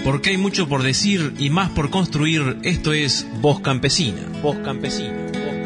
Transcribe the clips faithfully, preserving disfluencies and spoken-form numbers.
Porque hay mucho por decir y más por construir. Esto es Voz Campesina. Voz Campesina.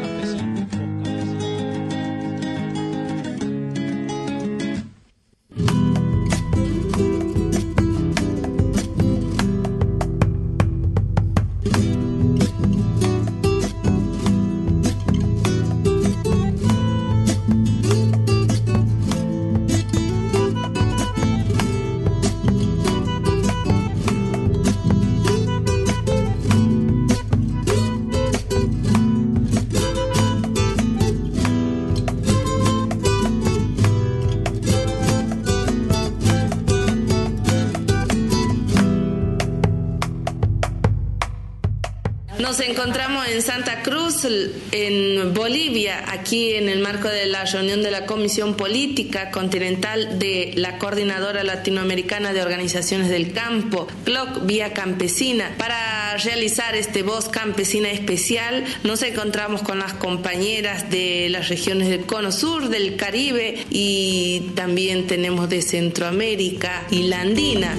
Nos encontramos en Santa Cruz, en Bolivia, aquí en el marco de la reunión de la Comisión Política Continental de la Coordinadora Latinoamericana de Organizaciones del Campo, C L O C Vía Campesina. Para realizar este Voz Campesina especial, nos encontramos con las compañeras de las regiones del Cono Sur, del Caribe, y también tenemos de Centroamérica y la Andina.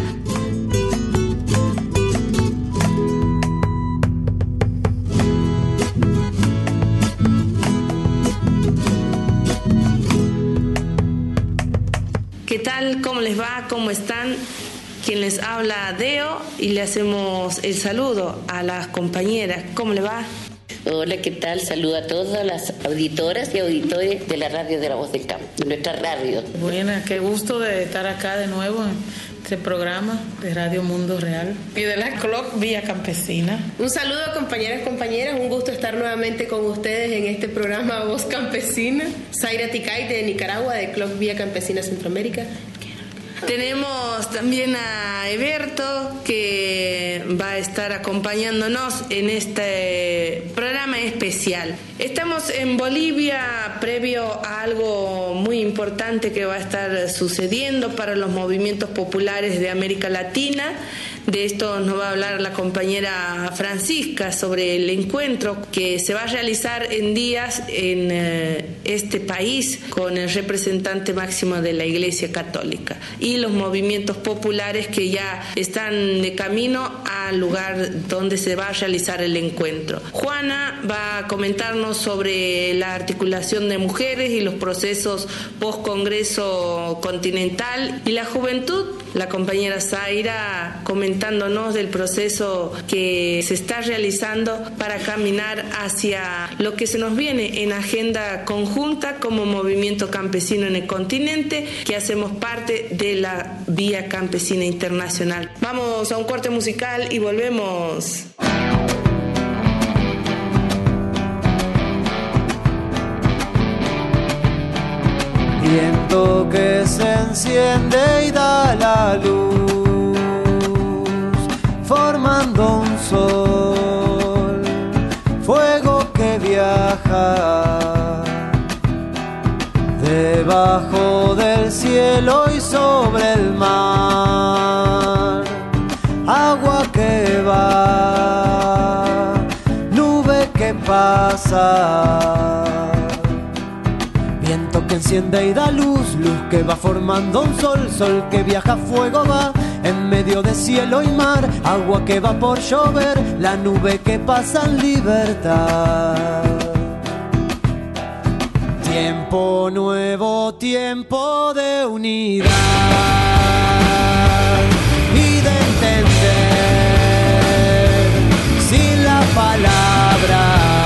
¿Qué tal? ¿Cómo les va? ¿Cómo están? Quien les habla, Deo, y le hacemos el saludo a las compañeras. ¿Cómo le va? Hola, ¿qué tal? Saludo a todas las auditoras y auditores de la radio de La Voz del Campo, de nuestra radio. Buena, qué gusto de estar acá de nuevo en este programa de Radio Mundo Real y de la C L O C Vía Campesina. Un saludo, compañeras y compañeras, un gusto estar nuevamente con ustedes en este programa Voz Campesina. Zaira Ticay de Nicaragua, de C L O C Vía Campesina Centroamérica. Tenemos también a Eberto, que va a estar acompañándonos en este programa especial. Estamos en Bolivia previo a algo muy importante que va a estar sucediendo para los movimientos populares de América Latina. De esto nos va a hablar la compañera Francisca sobre el encuentro que se va a realizar en días en eh, este país con el representante máximo de la Iglesia Católica y los movimientos populares que ya están de camino al lugar donde se va a realizar el encuentro. Juana va a comentarnos sobre la articulación de mujeres y los procesos post-congreso continental, y la juventud, la compañera Zaira comentándonos del proceso que se está realizando para caminar hacia lo que se nos viene en agenda conjunta como movimiento campesino en el continente, que hacemos parte de la Vía Campesina Internacional. Vamos a un corte musical y volvemos. Viento que se enciende y da la luz, formando un sol, fuego que viaja debajo del cielo y sobre el mar, agua que va, nube que pasa, viento que enciende y da luz, luz que va formando un sol, sol que viaja, fuego va en medio de cielo y mar, agua que va por llover, la nube que pasa en libertad. Tiempo nuevo, tiempo de unidad y de entender sin la palabra,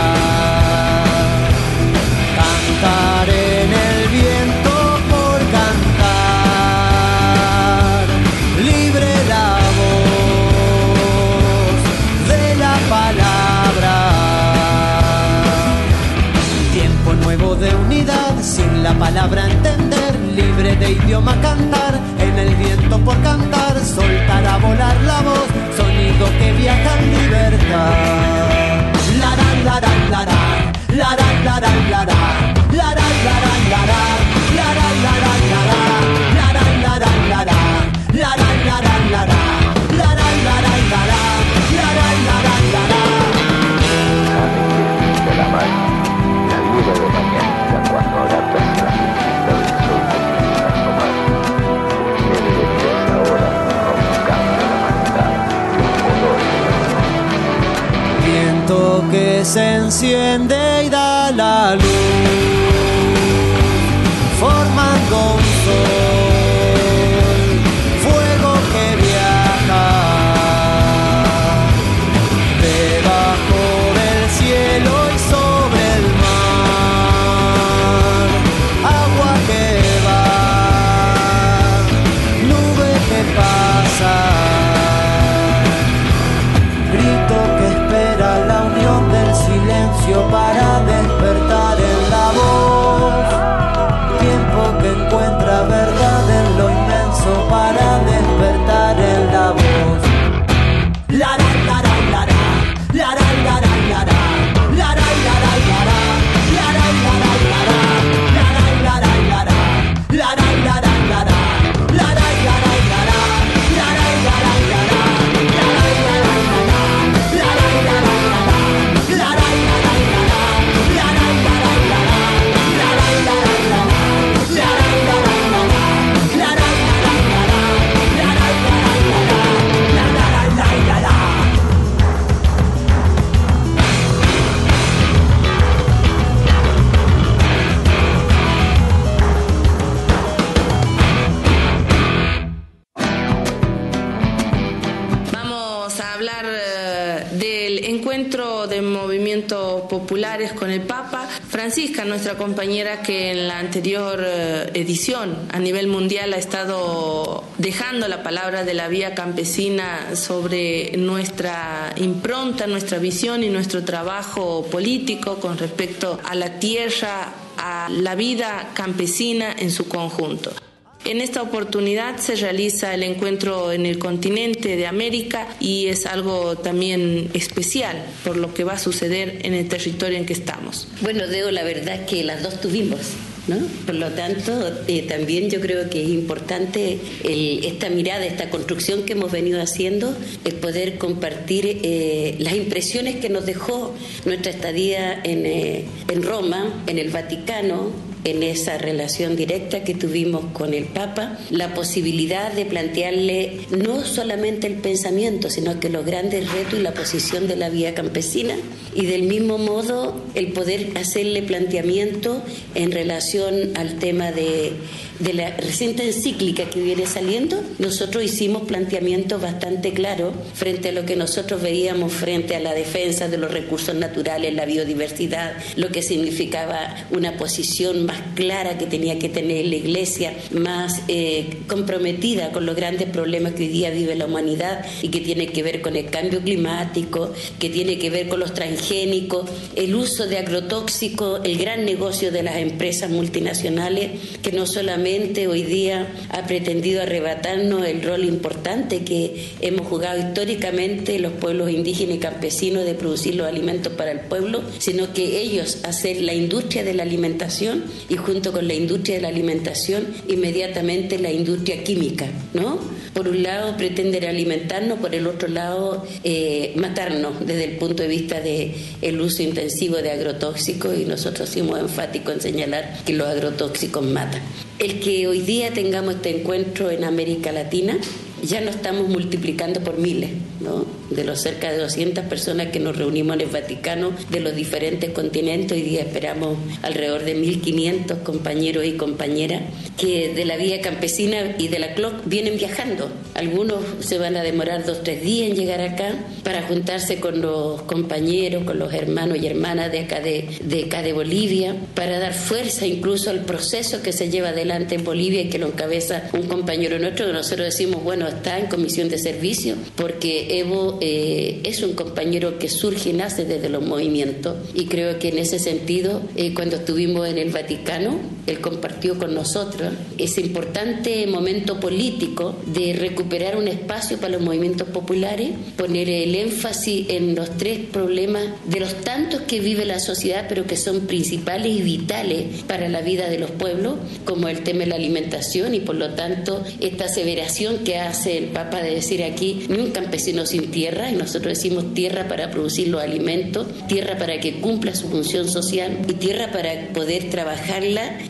cantar en el viento por cantar, libre la voz de la palabra. Tiempo nuevo de unidad, sin la palabra entender, libre de idioma cantar, en el viento por cantar, soltar a volar la voz, sonido que viaja en libertad. La la la la la la la la la la la. La la la la la la, la la la la la la, la la la la la la, la la la la la la, la la la la la la, la la la la la la. De la mar, la vida de mañana cuando adaptas la conquista del sol comienza a tomar. Debe de mirar ahora como un cambio de la humanidad. se enciende y da la luz, formando un sol, fuego que viaja debajo del cielo y sobre el mar, agua que va, nube que pasa, grito que espera la unión del silencio para despertar en la voz, tiempo que encuentra verdad en lo inmenso para despertar en la voz. La la la la la la la la la la la la la la la populares con el Papa. Francisca, nuestra compañera que en la anterior eh, edición a nivel mundial ha estado dejando la palabra de la vía campesina sobre nuestra impronta, nuestra visión y nuestro trabajo político con respecto a la tierra, a la vida campesina en su conjunto. En esta oportunidad se realiza el encuentro en el continente de América y es algo también especial por lo que va a suceder en el territorio en que estamos. Bueno, Deo, la verdad que las dos tuvimos, ¿no? Por lo tanto, eh, también yo creo que es importante el, esta mirada, esta construcción que hemos venido haciendo, el poder compartir eh, las impresiones que nos dejó nuestra estadía en, eh, en Roma, en el Vaticano, en esa relación directa que tuvimos con el Papa, la posibilidad de plantearle no solamente el pensamiento, sino que los grandes retos y la posición de la vía campesina, y del mismo modo el poder hacerle planteamiento en relación al tema de, de la reciente encíclica que viene saliendo. Nosotros hicimos planteamientos bastante claros frente a lo que nosotros veíamos frente a la defensa de los recursos naturales, la biodiversidad, lo que significaba una posición más clara que tenía que tener la Iglesia, más eh, comprometida con los grandes problemas que hoy día vive la humanidad y que tiene que ver con el cambio climático, que tiene que ver con los transgénicos, el uso de agrotóxicos, el gran negocio de las empresas multinacionales que no solamente hoy día ha pretendido arrebatarnos el rol importante que hemos jugado históricamente los pueblos indígenas y campesinos de producir los alimentos para el pueblo, sino que ellos hacer la industria de la alimentación y junto con la industria de la alimentación inmediatamente la industria química, ¿no? Por un lado pretenden alimentarnos, por el otro lado eh, matarnos desde el punto de vista de el uso intensivo de agrotóxicos, y nosotros somos enfáticos en señalar que los agrotóxicos matan. El que hoy día tengamos este encuentro en América Latina, ya nos estamos multiplicando por miles, ¿no? De los cerca de doscientas personas que nos reunimos en el Vaticano de los diferentes continentes, hoy día esperamos alrededor de mil quinientos compañeros y compañeras que de la vía campesina y de la C L O C vienen viajando. Algunos se van a demorar dos o tres días en llegar acá para juntarse con los compañeros, con los hermanos y hermanas de acá de, de, acá de Bolivia, para dar fuerza incluso al proceso que se lleva adelante en Bolivia y que lo encabeza un compañero nuestro que nosotros decimos, bueno, está en comisión de servicio, porque Evo eh, es un compañero que surge y nace desde los movimientos, y creo que en ese sentido, eh, cuando estuvimos en el Vaticano, él compartió con nosotros ese importante momento político de recuperar un espacio para los movimientos populares, poner el énfasis en los tres problemas de los tantos que vive la sociedad, pero que son principales y vitales para la vida de los pueblos, como el tema de la alimentación, y por lo tanto esta aseveración que hace el Papa de decir aquí, ni un campesino sin tierra, y nosotros decimos tierra para producir los alimentos, tierra para que cumpla su función social y tierra para poder trabajarla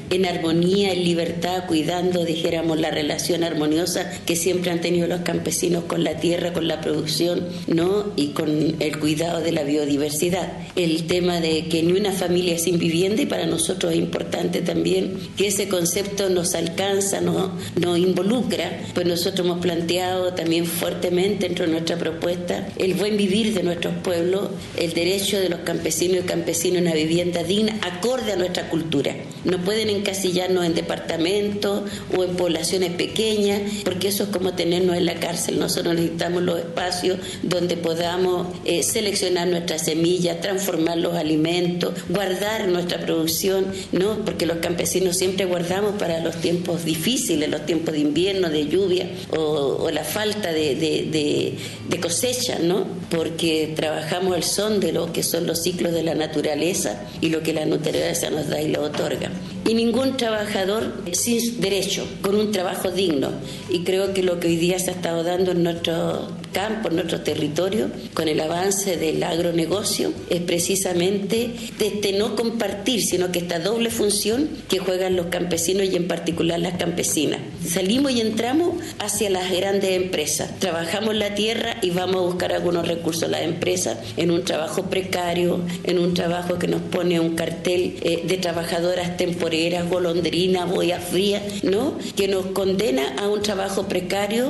en armonía, en libertad, cuidando, dijéramos, la relación armoniosa que siempre han tenido los campesinos con la tierra, con la producción, ¿no? Y con el cuidado de la biodiversidad. El tema de que ni una familia sin vivienda, y para nosotros es importante también que ese concepto nos alcanza, nos, nos involucra, pues nosotros hemos planteado también fuertemente dentro de nuestra propuesta el buen vivir de nuestros pueblos, el derecho de los campesinos y campesinos a una vivienda digna, acorde a nuestra cultura. No pueden encasillarnos en departamentos o en poblaciones pequeñas, porque eso es como tenernos en la cárcel. Nosotros necesitamos los espacios donde podamos eh, seleccionar nuestras semillas, transformar los alimentos, guardar nuestra producción, ¿no? Porque los campesinos siempre guardamos para los tiempos difíciles, los tiempos de invierno, de lluvia o, o la falta de, de, de, de cosecha, ¿no? Porque trabajamos al son de lo que son los ciclos de la naturaleza y lo que la naturaleza nos da y lo otorga. Y ningún trabajador sin derecho, con un trabajo digno. Y creo que lo que hoy día se ha estado dando en nuestro campo, en nuestro territorio, con el avance del agronegocio, es precisamente desde no compartir, sino que esta doble función que juegan los campesinos y en particular las campesinas. Salimos y entramos hacia las grandes empresas. Trabajamos la tierra y vamos a buscar algunos recursos a las empresas en un trabajo precario, en un trabajo que nos pone un cartel eh, de trabajadoras temporeras, golondrinas, boya fría, ¿no? Que nos condena a un trabajo precario,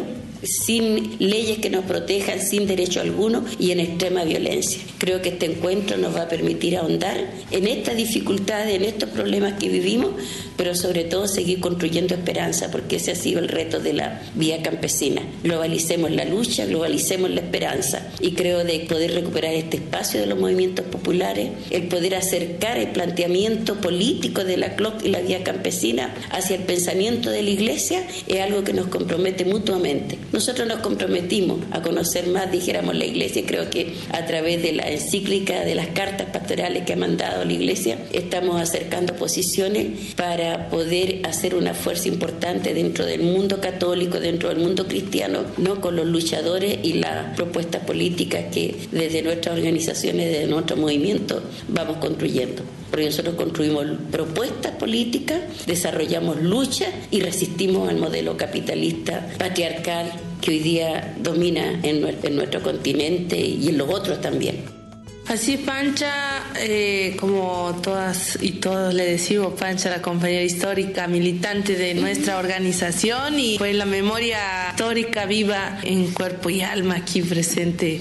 sin leyes que nos protejan, sin derecho alguno y en extrema violencia. Creo que este encuentro nos va a permitir ahondar en estas dificultades, en estos problemas que vivimos, pero sobre todo seguir construyendo esperanza, porque ese ha sido el reto de la vía campesina. Globalicemos la lucha, globalicemos la esperanza, y creo de poder recuperar este espacio de los movimientos populares, el poder acercar el planteamiento político de la C L O C y la vía campesina hacia el pensamiento de la Iglesia, es algo que nos compromete mutuamente. Nosotros nos comprometimos a conocer más, dijéramos, la Iglesia, y creo que a través de la encíclica, de las cartas pastorales que ha mandado la Iglesia, estamos acercando posiciones para poder hacer una fuerza importante dentro del mundo católico, dentro del mundo cristiano, no con los luchadores y las propuestas políticas que desde nuestras organizaciones, desde nuestro movimiento, vamos construyendo. Porque nosotros construimos propuestas políticas, desarrollamos luchas y resistimos al modelo capitalista patriarcal que hoy día domina en nuestro, en nuestro continente y en los otros también. Así Pancha, eh, como todas y todos le decimos, Pancha, la compañera histórica, militante de nuestra organización, y pues la memoria histórica viva en cuerpo y alma aquí presente,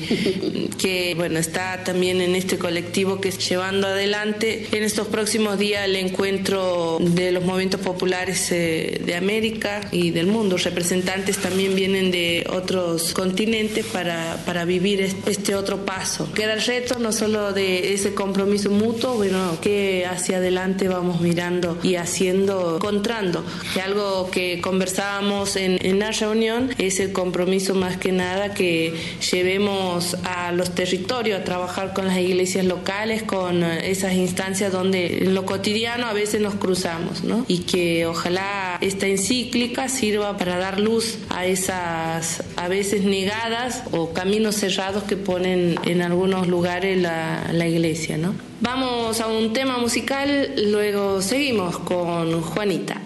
que bueno, está también en este colectivo que es llevando adelante en estos próximos días el encuentro de los movimientos populares eh, de América y del mundo. Representantes también vienen de otros continentes para, para vivir este, este otro paso. Queda el reto, no solo de ese compromiso mutuo, bueno, que hacia adelante vamos mirando y haciendo, encontrando. Que algo que conversábamos en, en la reunión es el compromiso más que nada que llevemos a los territorios, a trabajar con las iglesias locales, con esas instancias donde en lo cotidiano a veces nos cruzamos, ¿no? Y que ojalá esta encíclica sirva para dar luz a esas a veces negadas o caminos cerrados que ponen en algunos lugares la, la iglesia, ¿no? Vamos a un tema musical, luego seguimos con Juanita.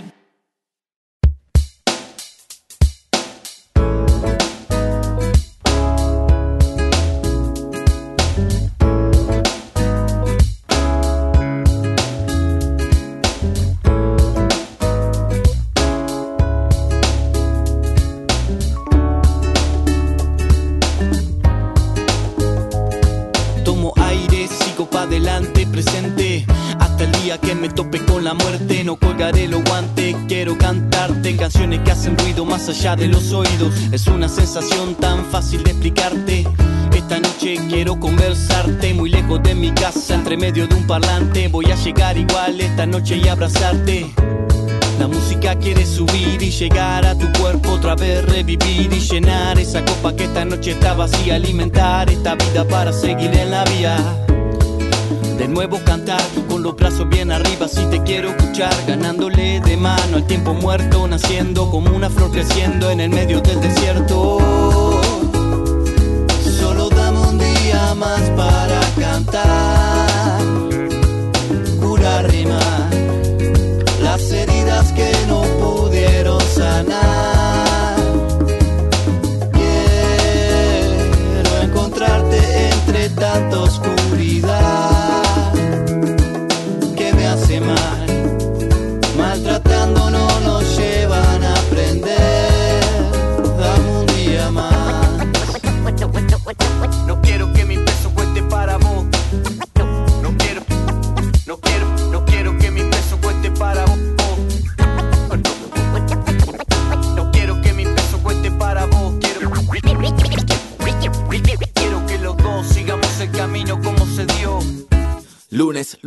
Que me tope con la muerte, no colgaré los guantes. Quiero cantarte canciones que hacen ruido más allá de los oídos. Es una sensación tan fácil de explicarte. Esta noche quiero conversarte muy lejos de mi casa, entre medio de un parlante. Voy a llegar igual esta noche y abrazarte. La música quiere subir y llegar a tu cuerpo, otra vez revivir y llenar esa copa que esta noche está vacía. Alimentar esta vida para seguir en la vía. De nuevo cantar con los brazos bien arriba, si te quiero escuchar, ganándole de mano al tiempo muerto, naciendo como una flor creciendo en el medio del desierto. Solo dame un día más para cantar, curar, rimar, la sed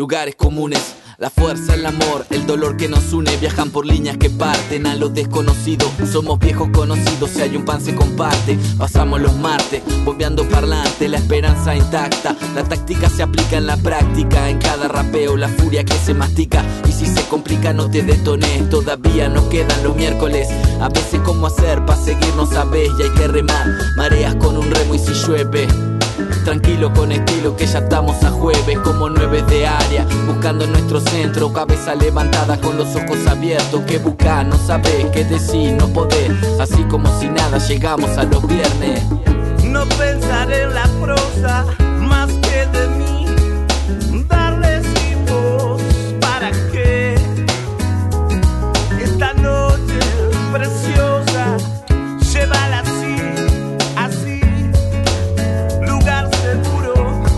lugares comunes. La fuerza, el amor, el dolor que nos une, viajan por líneas que parten a lo desconocido. Somos viejos conocidos, si hay un pan se comparte. Pasamos los martes, bombeando parlante, la esperanza intacta. La táctica se aplica en la práctica, en cada rapeo la furia que se mastica. Y si se complica no te detones, todavía nos quedan los miércoles. A veces cómo hacer pa' seguir no sabés y hay que remar. Mareas con un remo y si llueve, tranquilo con estilo que ya estamos a jueves. Como nueve de área, buscando nuestro centro. Cabeza levantada con los ojos abiertos. ¿Qué buscar? No sabés, qué decir, no podés. Así como si nada llegamos a los viernes. No pensar en la prosa más que de mí. Darles mi voz para que esta noche preciosa llévala así, así. Lugar seguro.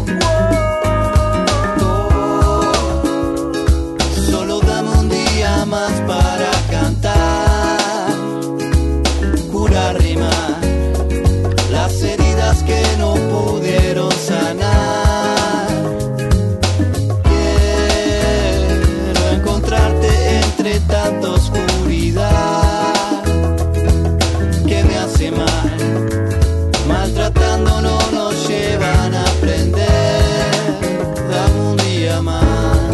Solo dame un día más para cantar, curar, rimar las heridas que no pudieron sanar. Quiero encontrarte entre tanta oscuridad que me hace mal, maltratando no nos llevan a aprender. Dame un día más.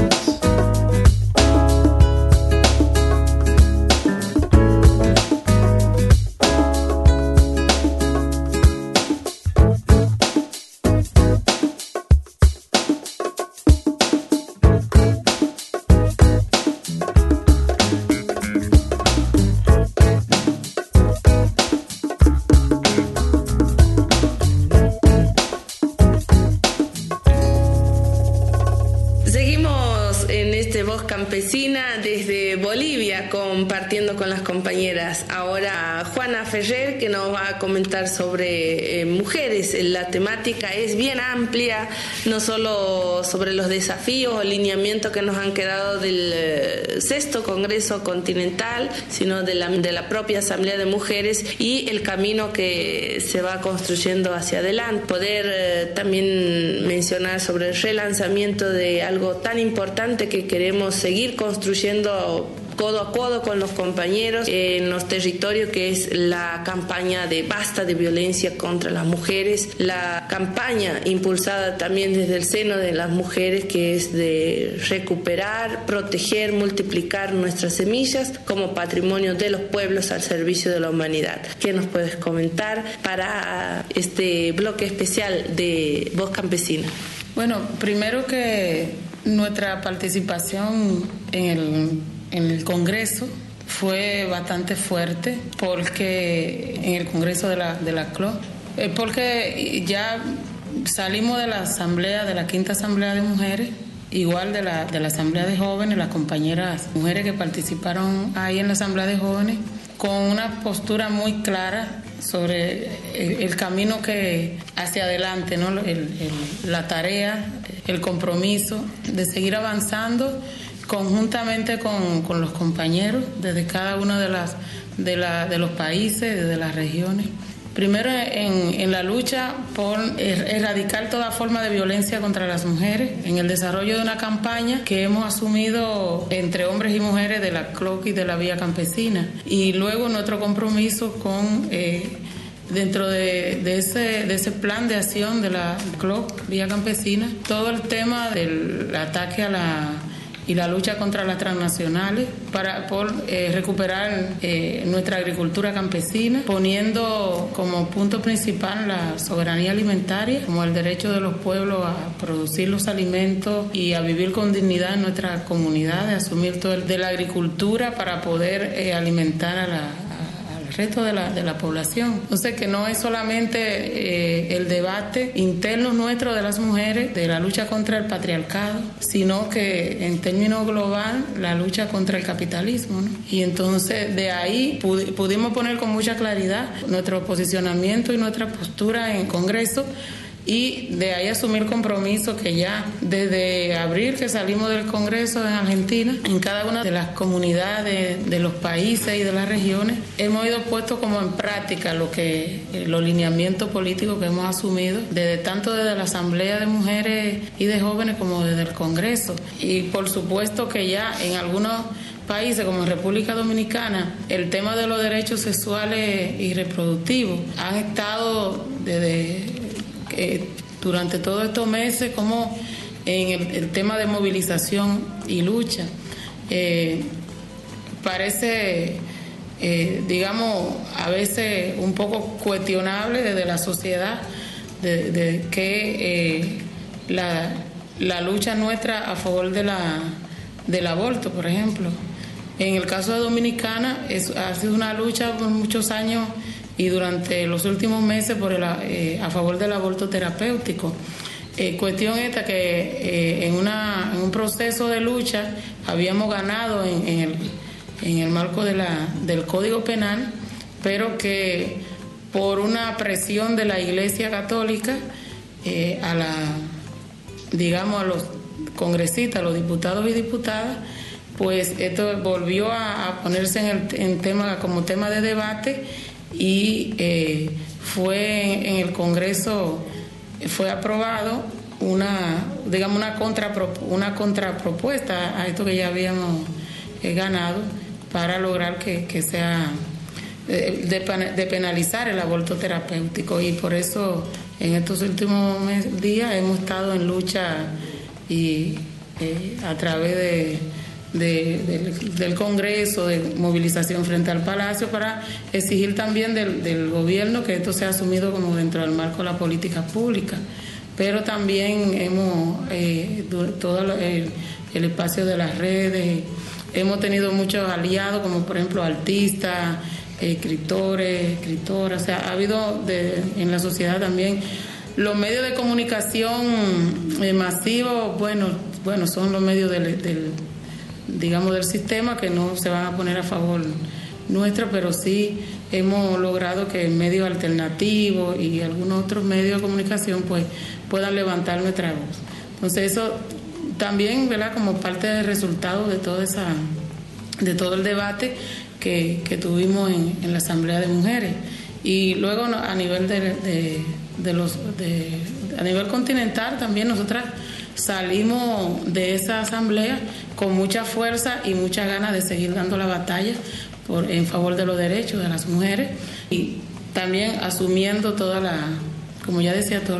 Campesina desde Bolivia, compartiendo con las compañeras. Ahora Juana Ferrer, que nos va a comentar sobre eh, mujeres. La temática es bien amplia, no solo sobre los desafíos o lineamientos que nos han quedado del eh, sexto Congreso Continental, sino de la, de la propia Asamblea de Mujeres y el camino que se va construyendo hacia adelante. Poder eh, también mencionar sobre el relanzamiento de algo tan importante que queremos seguir construyendo codo a codo con los compañeros en los territorios, que es la campaña de basta de violencia contra las mujeres, la campaña impulsada también desde el seno de las mujeres, que es de recuperar, proteger, multiplicar nuestras semillas como patrimonio de los pueblos al servicio de la humanidad. ¿Qué nos puedes comentar para este bloque especial de Voz Campesina? Bueno, primero que nuestra participación en el, en el Congreso fue bastante fuerte, porque en el Congreso de la, de la C L O, eh, porque ya salimos de la asamblea, de la quinta asamblea de mujeres, igual de la, de la asamblea de jóvenes, las compañeras mujeres que participaron ahí en la asamblea de jóvenes, con una postura muy clara sobre el, el camino que hacia adelante, ¿no? el, el, la tarea, el compromiso de seguir avanzando conjuntamente con, con los compañeros desde cada uno de, las, de, la, de los países, desde las regiones. Primero en, en la lucha por erradicar toda forma de violencia contra las mujeres, en el desarrollo de una campaña que hemos asumido entre hombres y mujeres de la C L O C y de la Vía Campesina, y luego nuestro compromiso con eh, dentro de, de, ese, de ese plan de acción de la C L O C Vía Campesina, todo el tema del ataque a la y la lucha contra las transnacionales para por eh, recuperar eh, nuestra agricultura campesina, poniendo como punto principal la soberanía alimentaria, como el derecho de los pueblos a producir los alimentos y a vivir con dignidad en nuestras comunidades, asumir todo el de la agricultura para poder eh, alimentar a la resto de la, de la población. Entonces, que no es solamente eh, el debate interno nuestro de las mujeres, de la lucha contra el patriarcado, sino que en términos global, la lucha contra el capitalismo, ¿no? Y entonces, de ahí pud- pudimos poner con mucha claridad nuestro posicionamiento y nuestra postura en Congreso, y de ahí asumir compromiso que ya desde abril que salimos del Congreso en Argentina, en cada una de las comunidades, de los países y de las regiones, hemos ido puesto como en práctica lo que los lineamientos políticos que hemos asumido, desde tanto desde la Asamblea de Mujeres y de Jóvenes como desde el Congreso. Y por supuesto que ya en algunos países como en República Dominicana, el tema de los derechos sexuales y reproductivos han estado desde eh, durante todos estos meses como en el, el tema de movilización y lucha. Eh, parece, eh, digamos, a veces un poco cuestionable desde la sociedad de, de que eh, la, la lucha nuestra a favor de la, del aborto, por ejemplo. En el caso de Dominicana es, ha sido una lucha por muchos años y durante los últimos meses por el, eh, a favor del aborto terapéutico. Eh, cuestión esta que eh, en, una, en un proceso de lucha habíamos ganado en, en, el, en el marco de la, del Código Penal, pero que por una presión de la Iglesia Católica eh, a la, digamos, a los congresistas, a los diputados y diputadas, pues esto volvió a, a ponerse en el en tema, como tema de debate y eh, fue en, en el Congreso fue aprobado una, digamos, una contra una contrapropuesta a esto que ya habíamos eh, ganado para lograr que, que sea eh, de, de penalizar el aborto terapéutico, y por eso en estos últimos mes, días hemos estado en lucha y eh, a través de De, del, del Congreso, de movilización frente al Palacio, para exigir también del, del gobierno que esto sea asumido como dentro del marco de la política pública. Pero también hemos, eh, todo el, el espacio de las redes, hemos tenido muchos aliados, como por ejemplo artistas, escritores, escritoras, o sea, ha habido de, en la sociedad también. Los medios de comunicación eh, masivos, bueno, bueno, son los medios del, del digamos del sistema, que no se van a poner a favor nuestro, pero sí hemos logrado que medios alternativos y algunos otros medios de comunicación pues puedan levantar nuestra voz. Entonces eso también, ¿verdad?, como parte del resultado de toda esa de todo el debate que, que tuvimos en, en la Asamblea de Mujeres. Y luego a nivel de, de, de los de, a nivel continental también nosotras salimos de esa asamblea con mucha fuerza y muchas ganas de seguir dando la batalla por, en favor de los derechos de las mujeres, y también asumiendo toda la, como ya decía, todo